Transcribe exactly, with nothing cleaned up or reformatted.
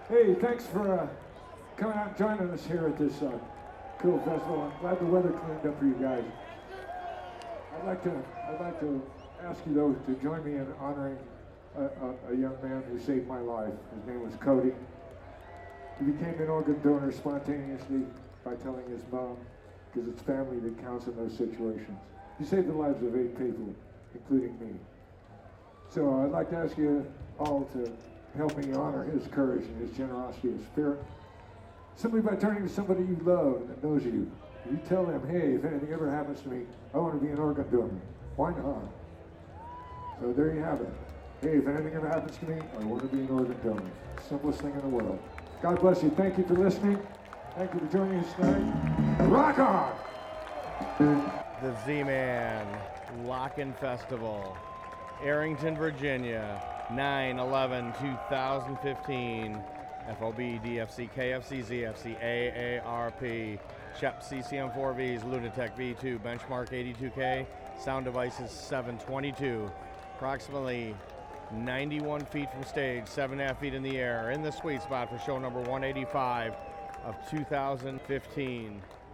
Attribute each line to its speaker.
Speaker 1: Hey, thanks for uh, coming out and joining us here at this uh, cool festival. I'm glad the weather cleaned up for you guys. I'd like to, I'd like to ask you though to join me in honoring a, a, a young man who saved my life. His name was Cody. He became an organ donor spontaneously by telling his mom, because it's family that counts in those situations. He saved the lives of eight people, including me. So I'd like to ask you all to help me honor his courage and his generosity of spirit, simply by turning to somebody you love and that knows you. You tell them, hey, if anything ever happens to me, I want to be an organ donor. Why not? So there you have it. Hey, if anything ever happens to me, I want to be an organ donor. Simplest thing in the world. God bless you. Thank you for listening. Thank you for joining us tonight. Rock on!
Speaker 2: The Z-Man Lock-In Festival, Arrington, Virginia, nine eleven twenty fifteen. F O B, D F C, K F C, Z F C, A A R P, Shep C C M four Vs, Lunatech V two, Benchmark eighty-two K, Sound Devices seven twenty-two. Approximately ninety-one feet from stage, seven and a half feet in the air, in the sweet spot for show number one eighty-five of two thousand fifteen.